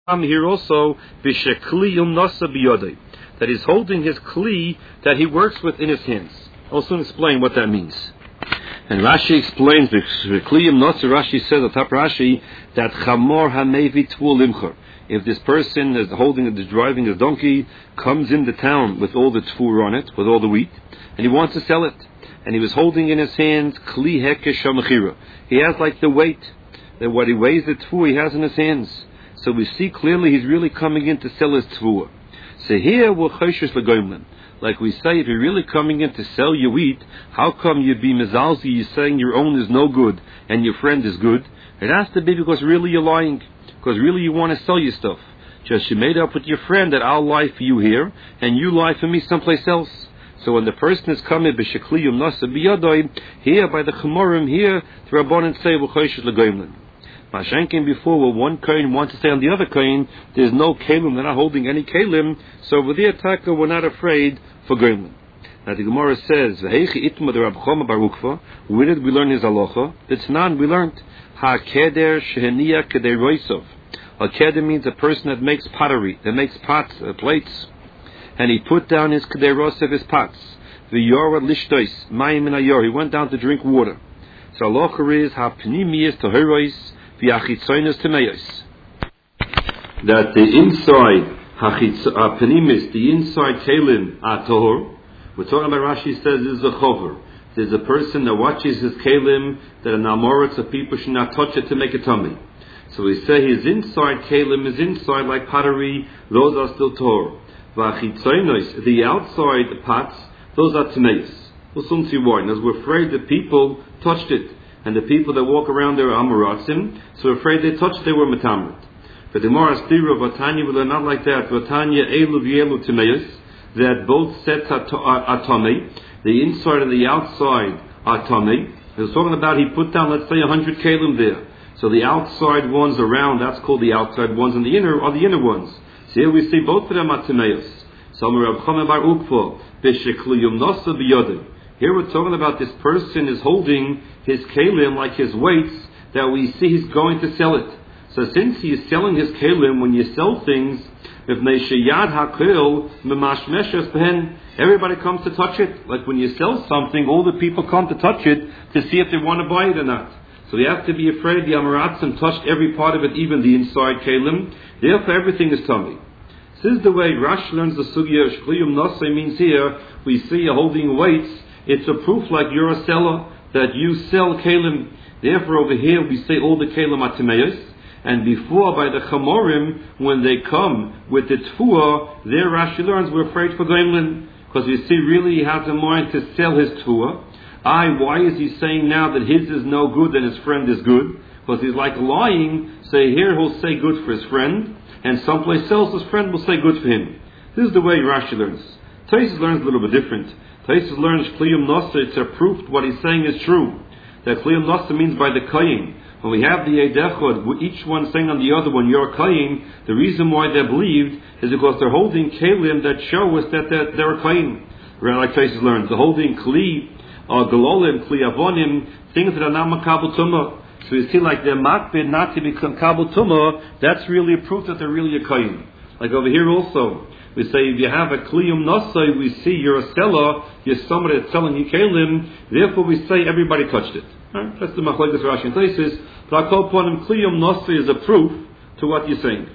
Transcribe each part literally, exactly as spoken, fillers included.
here also, that he's holding his kli that he works with in his hands. I'll soon explain what that means. And Rashi explains, Rashi says, on top Rashi, that chamor hamevi tvul limchor. If this person is holding, is driving his donkey, comes into town with all the tvur on it, with all the wheat, and he wants to sell it, and he was holding in his hands kli hekesh hamechira. He has like the weight, that what he weighs the tvur he has in his hands. So we see clearly he's really coming in to sell his tvur. So here we're choshesh legoimlin. Like we say, if you're really coming in to sell your wheat, how come you be mezalzi, you're saying your own is no good and your friend is good? It has to be because really you're lying. Because really you want to sell your stuff. Just you made up with your friend that I'll lie for you here, and you lie for me someplace else. So when the person is coming, b'shekliyum nasa b'yadoi, here by the chemorim, here, the Rabbanan say, v'choshesh legoimlin. Mashenkin before, well, one kohen wants to say on the other kohen, there's no kelim, they're not holding any kelim, so over there, taka, we're not afraid for goyim. Now the Gemara says, V'heichi itma de Rab Choma bar Ukva, where did we learn his halacha? It's nan, we learned, ha-keder sheheniya kedei roisov. A keder means a person that makes pottery, that makes pots, uh, plates, and he put down his kedei roisov, his pots. V'yorad lishtois, mayim min ayor, he went down to drink water. So halacha is, ha-pnimiyas toherois, that the inside hachitz, the inside kelim are tohor. We're talking about, Rashi says this is a chover. There's a person that watches his kelim that an amoritz of people should not touch it to make a tummy. So we say his inside kelim is inside like pottery; those are still tohor. The outside pots, those are tmeis. We'll soon see why. As we're afraid that people touched it. And the people that walk around there are Amoratzim, so afraid they touched, they were Metamrit. But the Gemara Stira of Vatanya will not like that. Vatanya Elu V'Elu Timeus, that both sets are Tomei, the inside and the outside are Tomei. He was talking about he put down, let's say, a hundred kalim there. So the outside ones around, that's called the outside ones, and the inner are the inner ones. So here we see both of them are Timeus. So Rav Chama bar Ukva, B'Shekliyum Nosa B'Yodim. Here we're talking about this person is holding his kelim like his weights that we see he's going to sell it. So since he is selling his kelim, when you sell things, everybody comes to touch it. Like when you sell something, all the people come to touch it to see if they want to buy it or not. So you have to be afraid the Amaratzim touched every part of it, even the inside kelim. Therefore everything is tummy. This is the way Rashi learns the sugya. Shkliyum Nosei means here, we see you holding weights. It's a proof like you're a seller, that you sell kelim. Therefore over here we say all the kelim are timeus. And before by the chamorim, when they come with the tfuah, there Rashi learns we're afraid for goimlin. Because you see really he has in mind to sell his tfuah. I, why is he saying now that his is no good and his friend is good? Because he's like lying, say here he'll say good for his friend, and someplace else his friend will say good for him. This is the way Rashi learns. Taisus learns a little bit different. Taisus learns Kliyum Nosa, it's a proof what he's saying is true. That Kliyum Nosa means by the Kayin. When we have the Eidechod, each one saying on the other one, you're Kayin, the reason why they're believed is because they're holding Kalim that show us that they're, they're a Kayin. Like Taisus learns, they're holding Kli, or Galolim, Kli Avonim, things that are not Makabal Tumah. So you see like they're Makbid not to become Kabal Tumah, that's really a proof that they're really a Kayin. Like over here also. We say if you have a kliyum nasai, we see you're a seller, you're somebody that's selling you kelim, therefore we say everybody touched it. Right? That's the machlekes Rashi and Taisus. But I call upon him kliyum nasai is a proof to what you're saying.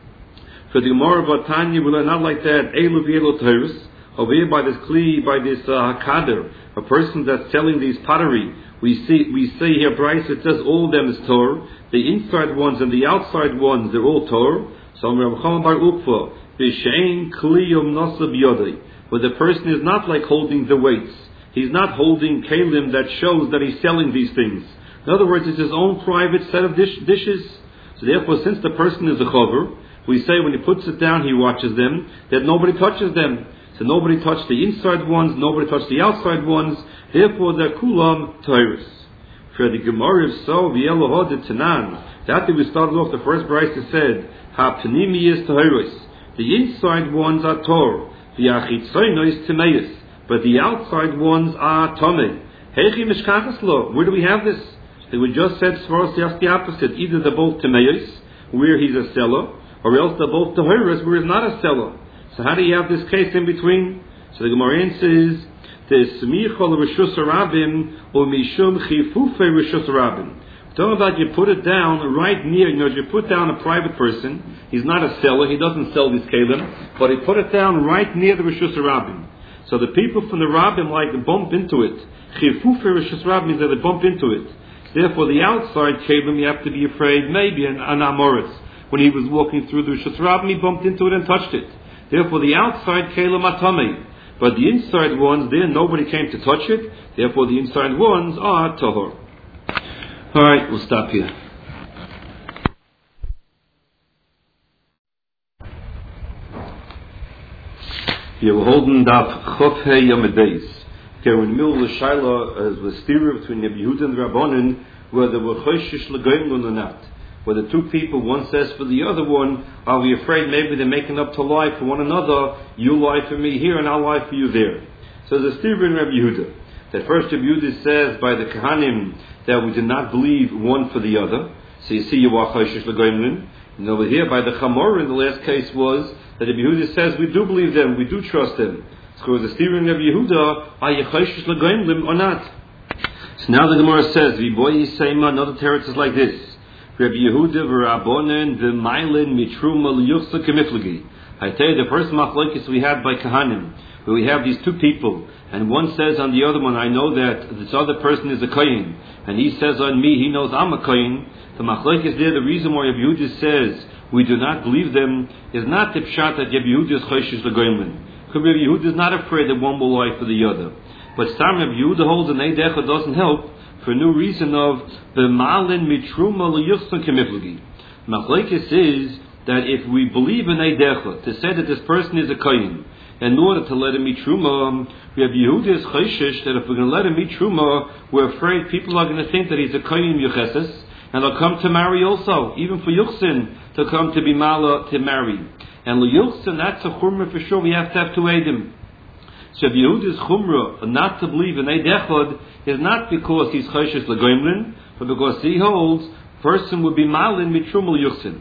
For the Gemara of Tanya, we learn not like that. Elu v'elu teirus. Over here by this kli, by this uh, hakader, a person that's selling these pottery, we see we say here, Bryce, it says all of them is Torah. The inside ones and the outside ones, they're all Torah. So Rav Chama bar Ukva. B'shein kliyum nasa b'yodei, where the person is not like holding the weights. He's not holding kelim that shows that he's selling these things. In other words, it's his own private set of dish, dishes. So therefore, since the person is a chover, we say when he puts it down, he watches them, that nobody touches them. So nobody touched the inside ones, nobody touched the outside ones. Therefore, they're kulam tyrus. For the Gemara is so v'yelohod tanan. After we started off, the first verse said, ha pnimiyas tyrus. The inside ones are Torah, the achitzonos timeus, but the outside ones are Tomei. Heichi mishkachas lo. Where do we have this? So we just said Svaros the opposite. Either they're both timeus, where he's a seller, or else they're both Tahiris where he's not a seller. So how do you have this case in between? So the Gemara says, the Smichol Rishus Rabim or Mishum Chifufe Rishus Rabim. Talking about you put it down right near, you know, you put down a private person, he's not a seller, he doesn't sell these kalim, but he put it down right near the Rishus Rabim. So the people from the Rabim like to bump into it. Chifufe Rishus Rabim means that they bump into it. Therefore the outside kalim you have to be afraid, maybe an, an Amoritz. When he was walking through the Rishus Rabim, he bumped into it and touched it. Therefore the outside kalim atamei. But the inside ones, there nobody came to touch it. Therefore the inside ones are tahor. Alright, we'll stop here. Here we're holding Daf Chof Hei Yom Beis. Okay, we're in the middle of the Shaila as the steer between Rabbi Yehuda and the Rabbanan, whether we're Choshish L'Goyim or not. Whether two people, one says for the other one, are we afraid maybe they're making up to lie for one another? You lie for me here and I'll lie for you there. So there's a steer in Rabbi Yehuda. That first Rabbi Yehuda says by the Kahanim that we do not believe one for the other. So you see, you are Choshish L'Goyim. And over here by the Chamor in the last case was that Rabbi Yehuda says we do believe them, we do trust them. So the steer in Rabbi Yehuda, are you Choshish L'Goyim or not? So now the Gemara says, V'boy Yisayma, another teretz is like this. Rabbi Yehuda v'Rabbonen v'Mailin mitruma liyuchsa kemiflagi. I tell you, the first machlokes we have by Kahanim, where we have these two people, and one says on the other one, I know that this other person is a kohen, and he says on me, he knows I'm a kohen. The machlokes there, the reason why Rabbi Yehuda says we do not believe them is not the pshat that Rabbi Yehuda is choshish l'goyim. Because Rabbi Yehuda is not afraid that one will lie for the other. But Sam Rabbi Yehuda holds an eidecha doesn't help, for a new reason of the malin mitruma liyuchsan kemiflagi. Machlekes is that if we believe in eidecha to say that this person is a kohen, in order to let him eat truma, Rabbi Yehuda is chayshish that if we're going to let him eat truma, we're afraid people are going to think that he's a kohen yucheses, and they'll come to marry also, even for yuchsin to come to be mala to marry. And liyuchsin, that's a chumrah for sure. We have to have two edim. So Rabbi Yehuda's chumrah not to believe in Eid Echad is not because he's choshish l'goymlin, but because he holds person would be malin mitrumul yuchsin.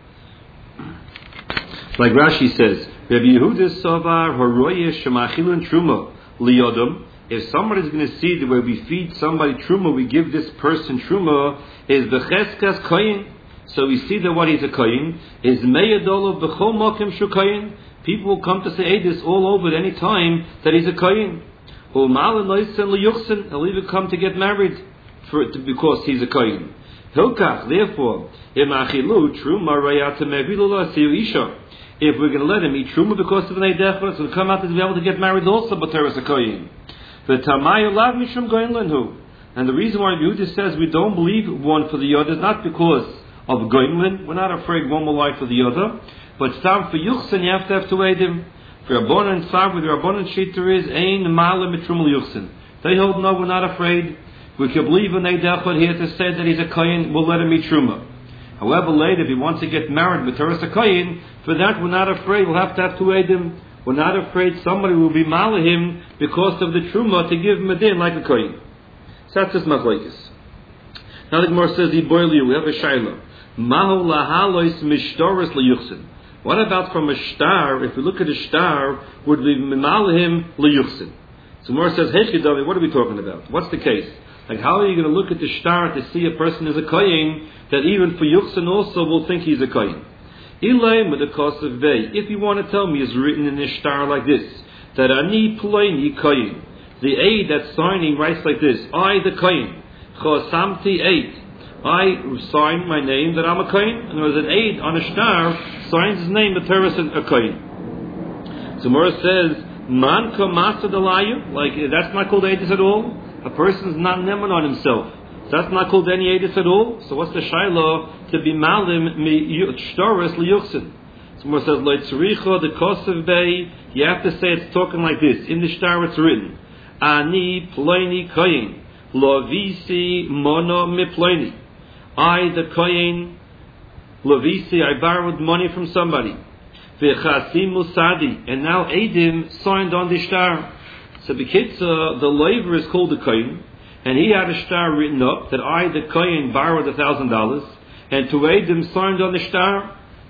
Like Rashi says, Rabbi Yehuda savar haroyesh shemachilun truma liyodam. If somebody's going to see the way we feed somebody truma, we give this person truma, is becheskas koyin. So we see that what he's a koyin is meyadol of b'chol mokim shu koyin. People will come to say Eidus all over at any time that he's a kohen. He'll even come to get married for it to, because he's a kohen. Hilkach, therefore, if we're going to let him eat truma because of an Eidechot, so he'll come out to be able to get married also, but there is a kohen. And the reason why Yehuda says we don't believe one for the other is not because of goymlin. We're not afraid one will lie for the other. But Stam for Yuchsin, you have to have to aid him. For Rabbanan and Stam, with the Rabbanan Shiter is Ein Mala Mitrumul Yuchsin. They hold, no, we're not afraid. We can believe in Eidechot here to say that he's a Kohen, we'll let him eat Truma. However, later, if he wants to get married with Teres a Kohen, for that we're not afraid, we'll have to have to aid him. We're not afraid somebody will be Mala him because of the Truma to give him a din like a Kohen. So that's just Machlekes. Now the Gemara says, Yiboiliu, we have a Shaila. Mahu lahalois mishtoris liyuchsin. What about from a star? If we look at a star, would we mimal him liyuchsin? So Gemara says, Hey Kedavi, what are we talking about? What's the case? Like, how are you going to look at the star to see a person is a kohen that even for yuchsin also will think he's a kohen? Elaim with the cost of vei. If you want to tell me, it's written in a star like this, that ani ploini kohen. The aid that's signing writes like this: I the kohen, chosamti aid. I signed my name that I'm a kohen, and there was an aid on a star signs his name, the Teres a kohen. So Mora says, man kamasa dalayu, like that's not called aidis at all. A person's not neman on himself, so that's not called any aidis at all. So what's the shayla to be malim mi shtaris liyuchsin? So Mora says, like tzricha the kosev bay. You have to say it's talking like this. In the star it's written, ani ploini kohen lo visi mono mi ploini. I, the kohen, Lavisi, I borrowed money from somebody. V'chasim musadi, and now Eidim signed on the star. So B'kitza, the laver is called the kohen, and he had a star written up that I, the kohen, borrowed a thousand dollars, and to Eidim signed on the star.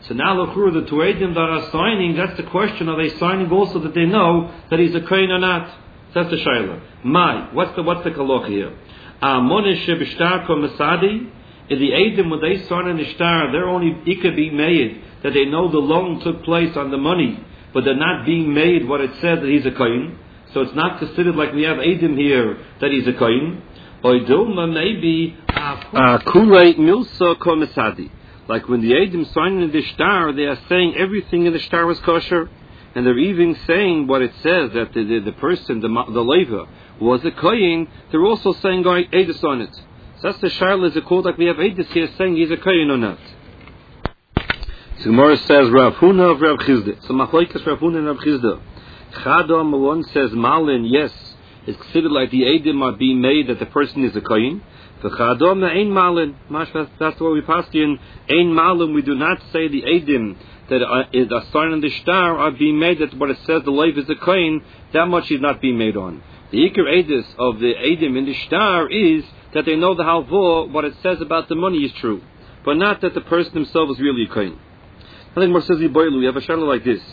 So now l'chura, the two Eidim that are signing, that's the question, are they signing also that they know that he's a kohen or not? That's the shayla. My, what's the what's the kaloch here? Amonish b'shtar kol masadi. In the Eidim, when they sign in the shtar, they're only it could be made that they know the loan took place on the money, but they're not being made what it said that he's a kohen. So it's not considered like we have Eidim here that he's a kohen. Oidulma maybe kulei milsa kol masadi. Like when the Eidim sign in the shtar, they are saying everything in the shtar was kosher. And they're even saying what it says, that the, the, the person, the, the leva, was a kohen. They're also saying going Eidus on it. So that's the shayla, is it called like we have Eidus here saying he's a kohen or not? So Gemara says Rav Huna of Rav Chizda. So Machlokes Rav Huna and Rav Chizda. Chadam one says Malin, yes, it's considered like the Eidim are being made that the person is a kohen. The Chadam Ein Malin, that's what we passed in. Ein Malin, we do not say the Eidim that are, is a sign in the shtar are being made that what it says the leiv is a kohen, that much is not being made on. The ikar edus of the Eidim in the shtar is that they know the halvor, what it says about the money is true, but not that the person himself is really a kohen. I think more says we have a shayla like this.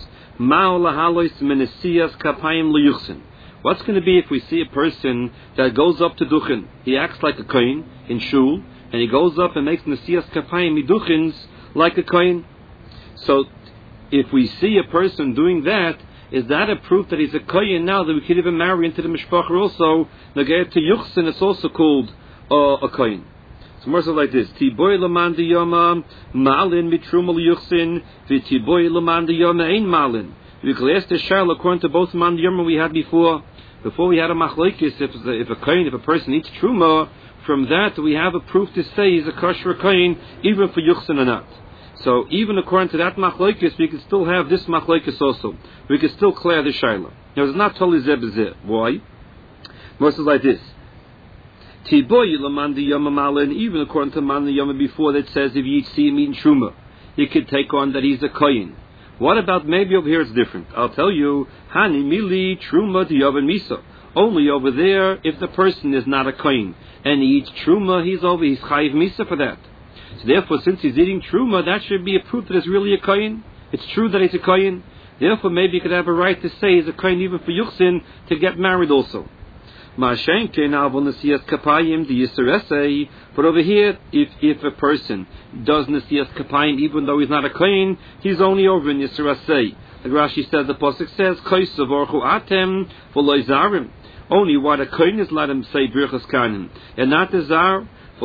What's going to be if we see a person that goes up to duchen? He acts like a kohen in shul, and he goes up and makes nesiyas kapayim miduchins like a kohen. So, if we see a person doing that, is that a proof that he's a kohen now that we can even marry into the mishpacha also? Nagayat to yuchsin, it's also called uh, a kohen. So, more so like this: Tiboy leman diyama malin mitruma liyuchsin, v'tiboy leman diyama ein malin. We can ask the shayla according to both man diyama we had before. Before we had a machlokes, if if a kohen, if a person eats truma, from that we have a proof to say he's a kosher kohen, even for yuchsin or not. So even according to that machlokes, we can still have this machlokes also. We can still clear the shayla. Now it's not totally zeh. Why? Most is like this. Tiboy lamandi yama malin. Even according to mandi yama before, that says if you see him eating truma, you could take on that he's a kohen. What about maybe over here it's different? I'll tell you. Hani mili truma diyavan misa. Only over there if the person is not a kohen and he eats truma, he's over. He's chayiv misa for that. So therefore, since he's eating truma, that should be a proof that he's really a kohen. It's true that he's a kohen. Therefore, maybe you could have a right to say he's a kohen even for yuchsin to get married also. But over here, if if a person does nesiyas kapayim even though he's not a kohen, he's only over in yisrasei. Like Rashi says, the pasuk says, "Koisav orchu atem v'lo zarim." Only what a kohen is let him say birchas kanim, and not the zar.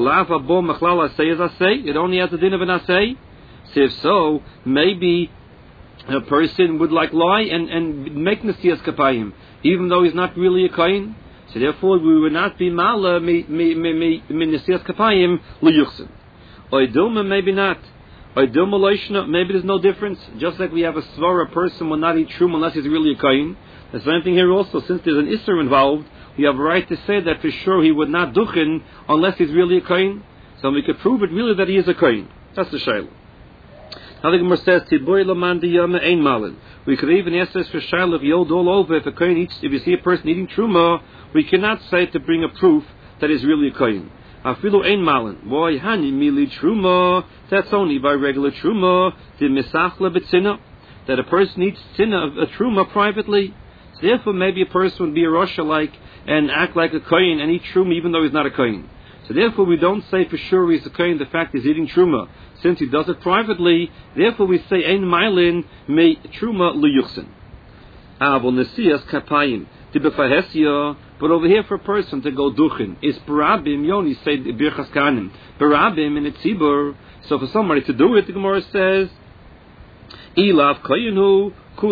It only has the din of an asay. So if so, maybe a person would like lie and, and make nesiyas kapayim, even though he's not really a kohen. So therefore, we would not be mala min nesiyas kapayim liyuchsin. Oidilma maybe not. Oidilma loishna, maybe there's no difference. Just like we have a svara, a person will not eat truma unless he's really a kohen. The same thing here also. Since there's an isser involved, we have a right to say that for sure he would not duchen unless he's really a kohen. So we could prove it really that he is a kohen. That's the shayla. Now the Gemara says, Tiboy laman diyama ein malin. We could even ask this for shayla if you hold all over. If a kohen eats, if you see a person eating truma, we cannot say to bring a proof that he's really a kohen. Afilu ein malin. Boy hani mili truma. That's only by regular truma. The misachla betzina. That a person eats tzina, a truma privately. So therefore, maybe a person would be a Rasha like and act like a kohen and eat truma even though he's not a kohen. So therefore, we don't say for sure he's a kohen. The fact he's eating truma, since he does it privately. Therefore, we say ein mailin me truma liyuchsin. Avol nesiyas kapayim tibefahesya. But over here, for a person to go duchen is barabim. You only say birchas kanim barabim in a tzibur. So for somebody to do it, the Gemara says, ilav koyenu.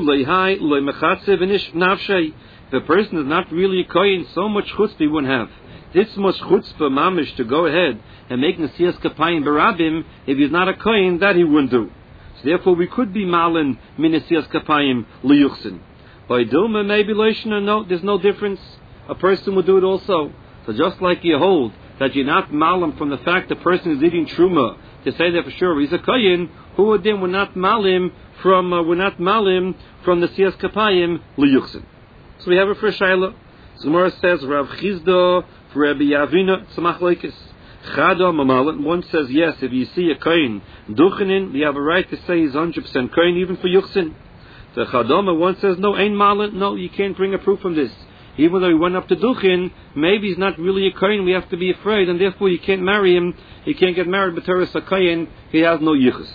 If the person is not really a kohen, so much chutzpah he wouldn't have. This much chutzpah mamish to go ahead and make nesiyas kapayim barabim, if he's not a kohen, that he wouldn't do. So therefore we could be malin min nesiyas kapayim liyuchsin. By dilma maybe loishna, no, there's no difference. A person would do it also. So just like you hold that you're not malim from the fact the person is eating truma, to say that for sure he's a kohen, who would then would not malim from uh, we're not malim from the siyas kapayim liyuchsin. So we have a first shayla. So Gemara says Rav Chizda for Rabbi Yavina tzmachlekes. Chadam Mamalin. One says yes. If you see a kohen duchenin, you have a right to say he's one hundred percent kohen, even for yuchsin. The Chadama one says no, ein malin. No, you can't bring a proof from this. Even though he went up to duchin, maybe he's not really a kohen. We have to be afraid, and therefore you can't marry him. He can't get married. But Teres a kohen, he has no yichus.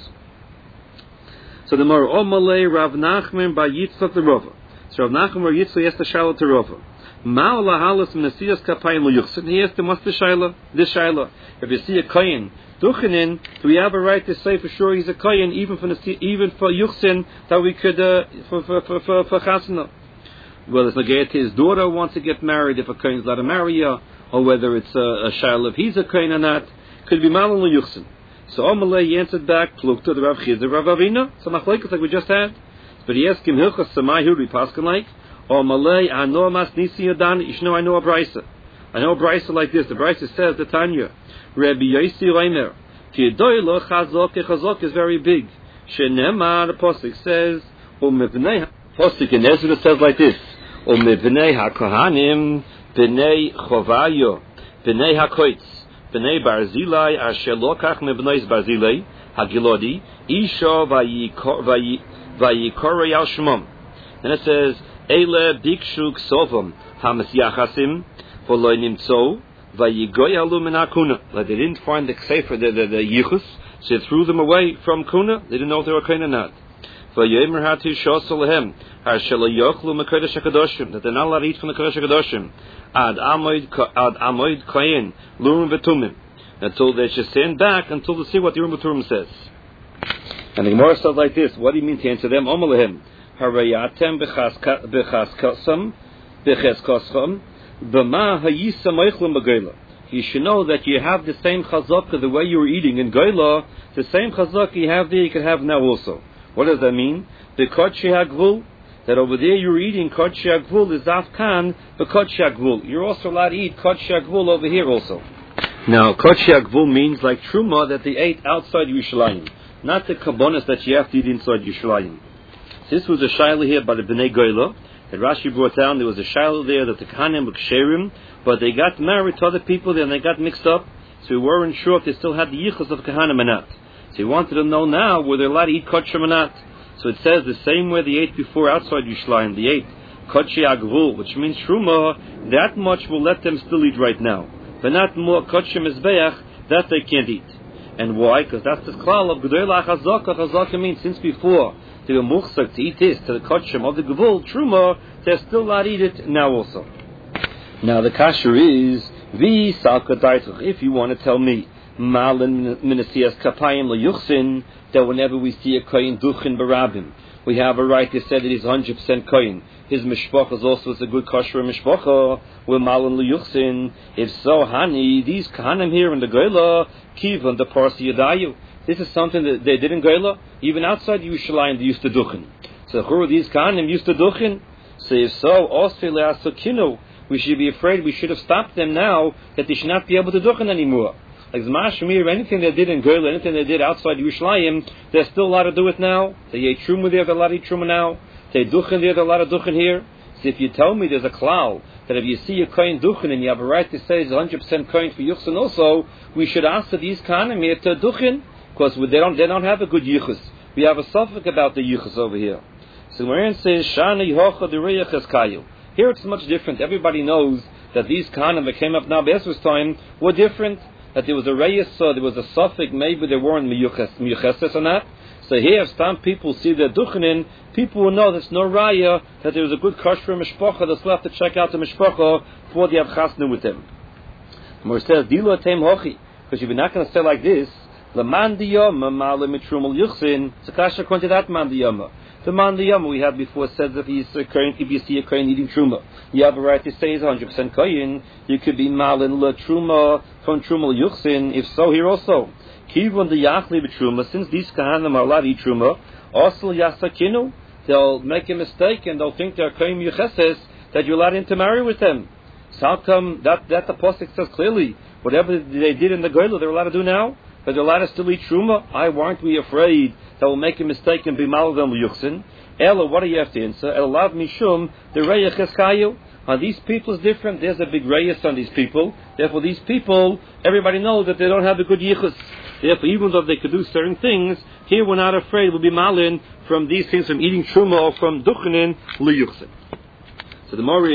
So the Mor Omalei Rav Nachman by Yitzchak the Rova. So Rav Nachman or Yitzchak yes the Shaila to Rova. Ma'al lahalas Menasias kapayim luyuchsin. He asked him, what's the Shaila? This Shaila. If you see a kohen duchenin, do we have a right to say for sure he's a kohen, even for even for yuchsin, that we could uh, for for for for, for chasana? Well, it's like his daughter wants to get married, if a kohen's allowed to marry her, or whether it's a, a Shaila if he's a kohen or not, could be malin luyuchsin. So Omalei he answered back, Plukta the Rav Chizda Rav Avina. So machlekes like we just had. But he asked him, Hilchas Samai, who do we paskin like? Omalei, I know mas nisi yadan, you know I know a brisa. I know a brisa like this. The brisa says, the Tanya, Rabbi Yosi Reimer, Ki doilo chazok, chazok is very big. Shenema, the Posik says, Umivnei, Posik in Ezra says like this, Umivnei ha-kohanim, Bnei chovayo, Bnei ha-koitz, Bnei Barzilai asher lokach mebnei Barzilai hagilodi isha vayikore al shmom. Then it says Eile bikshu ksovam hamasyachasim v'loy nimtzo vayigoy alu min hakuna. Like they didn't find the sefer the the, the yichus, so they threw them away from kuna. They didn't know if they were kohen or not. Vayomer hatu shosalahem asher lo yochlu mekodesh hakadoshim, that they're not allowed to eat from the kodesh hakadoshim. Ad amoid ad amoid kohen lurim v'tumim, until they should stand back until to see what the Urim v'tumim says. And the Gemara says like this: what do you mean to answer them? Omalahem harayatem b'chaskasam b'cheskoscham b'ma hayisa moichlum b'geila. You should know that you have the same chazaka the way you were eating in Geila. The same chazaka you have there, you can have now also. What does that mean? The kodshi hagvul, that over there you're eating kodshi hagvul is afkan the kodshi hagvul. You're also allowed to eat kodshi hagvul over here also. Now kodshi hagvul means like truma that they ate outside Yerushalayim, not the kabbonis that you have to eat inside Yerushalayim. This was a shaila here by the Bnei Geila that Rashi brought down. There was a shaila there that the Kahanim were ksherim, but they got married to other people there and they got mixed up, so we weren't sure if they still had the yichus of Kahanim or not. So he wanted to know now were they allowed to eat kodshim or not. So it says the same way they ate before outside Yerushalayim, they ate kodshi agvul, which means truma. That much will let them still eat right now, but not more kodshi mizbeach that they can't eat. And why? Because that's the klal of gedolah chazaka. Chazaka means since before they were muchzak to eat this to the kodshim of the gvul truma, they're still allowed to eat it now also. Now the kasher is vi salka daituch. If you want to tell me malin minasias kapayim leyuchsin, that whenever we see a kohen duchin barabim, we have a right to say that he's one hundred percent kohen. His mishpacha is also a good kosher mishpacha. We're malin leyuchsin. If so, hani these kahanim here in the Geila kivan the parsi yadayu. This is something that they did in Geila. Even outside Yerushalayim they used to duchin. So who are these kahanim used to duchin? So if so, also le'asukinu, we should be afraid. We should have stopped them now that they should not be able to duchin anymore. Like Zmashmir, anything they did in Geula, anything they did outside Yerushalayim, they're still allowed to do it now. They ate truma there, they're allowed to eat truma now. They duchen there, they're allowed to duchen here. So if you tell me there's a klal that if you see a kohen duchen and you have a right to say it's one hundred percent kohen for yuchsin also, we should ask these kahanim here to duchen, because they don't they don't have a good yichus. We have a suffix about the yichus over here. So Maran says Shana Yehocha Dereyach Eskayu. Here it's much different. Everybody knows that these kahanim that came up now Be'ezra's time were different. That there was a reyes, so there was a suffix, maybe they weren't miyucheses or not. So here, if some people see the duchenin, people will know there's no raya, that there was a good kosher mishpacha, that's left to check out the mishpacha before they have chasna with them. More says, Dilo tem hochi, because if you're not going to say like this, Laman diyama ma'ale mitrumal yuchsin, so kasha according to that man diyama. The man diyama we had before says if he's a kohen, if you see a kohen eating truma, you have a right to say he's one hundred percent kohen. You could be malin le truma from trumal yuchsin. If so, here also kivon the yachli b'truma. Since these kahanim are allowed to eat truma, also yasakinu, they'll make a mistake and they'll think they're kohen yucheses that you're allowed to marry with them. So how come that that the pasuk says clearly whatever they did in the Geula they're allowed to do now? But they're allowed to still eat truma. I weren't we afraid that will make a mistake and be mal them yuchsin? Ella, what do you have to answer? El lav mishum the reyach eskayu. On these people is different. There's a big rayas on these people. Therefore, these people, everybody knows that they don't have a good yichus. Therefore, even though they could do certain things, here we're not afraid we'll be malin from these things, from eating truma or from duchenin liyuchsin. So the more